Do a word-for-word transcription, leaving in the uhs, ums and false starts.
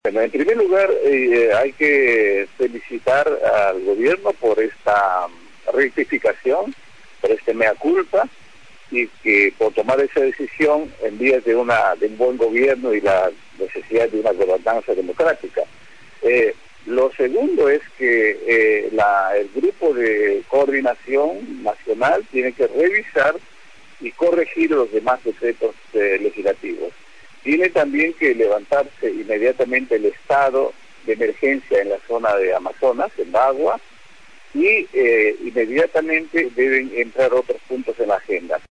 Bueno, en primer lugar, eh, hay que felicitar al gobierno por esta rectificación, por este mea culpa, y que por tomar esa decisión en vías de, una, de un buen gobierno y la necesidad de una gobernanza democrática. Eh, lo segundo es que eh, la, el grupo de coordinación nacional tiene que revisar y corregir los demás decretos eh, legislativos. Tiene también que levantarse inmediatamente el estado de emergencia en la zona de Amazonas, en Bagua, y eh, inmediatamente deben entrar otros puntos en la agenda.